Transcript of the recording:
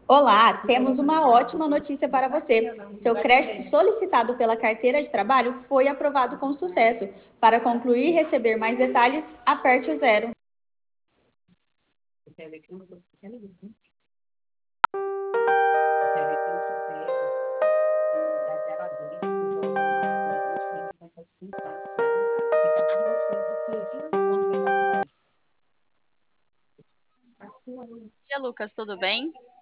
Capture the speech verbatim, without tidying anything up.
Olá, temos uma ótima notícia para você. Seu crédito solicitado pela carteira de trabalho foi aprovado com sucesso. Para concluir e receber mais detalhes, aperte o zero. Dia, Lucas, tudo bem?